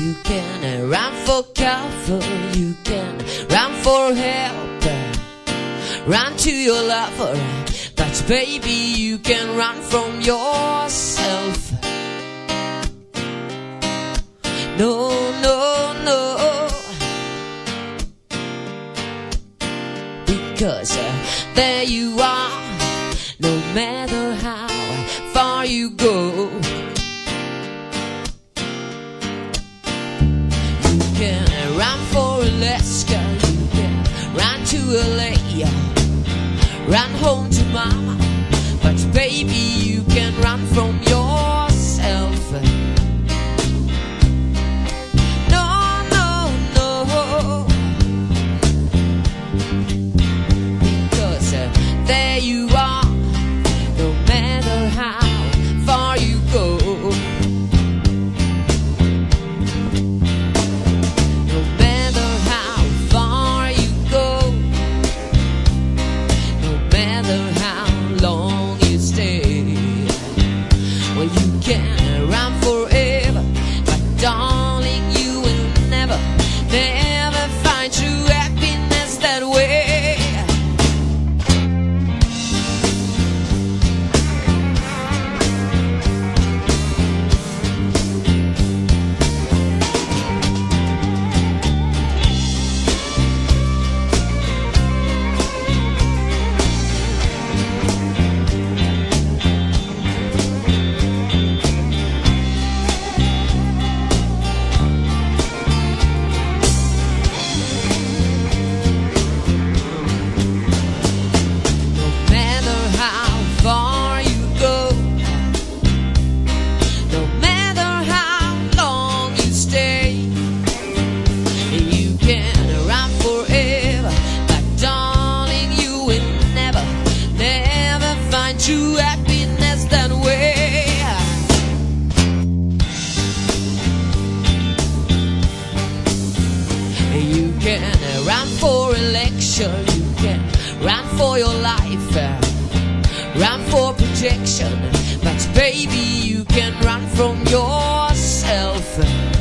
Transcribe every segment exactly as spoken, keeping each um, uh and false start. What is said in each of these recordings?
You can run for cover, you can run for help, run to your lover, but baby you can run from yourself. No, no, no, because uh, there you are, no matter how far you go. You can run for Alaska, you can run to L A, run home to mama, but baby you can run from yourself. No, no, no, because uh, there you are, no matter how far you go. No matter how far you go, no matter how long you stay, well you can run forever, but darling you will never, never find true happiness that way. True happiness that way. You can run for election, you can run for your life, run for protection, but baby you can run from yourself.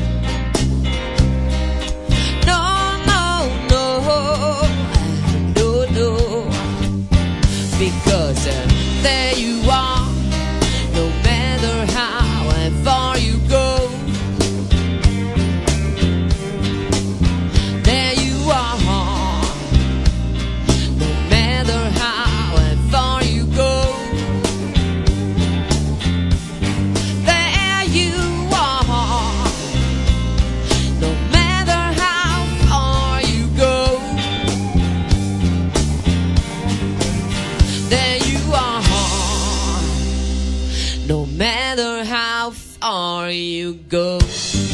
No, no, no, no, no, because uh, there you are, no matter how far you go. There you are, no matter how far you go. There you are, no matter how far you go. There you are, no matter how far you go.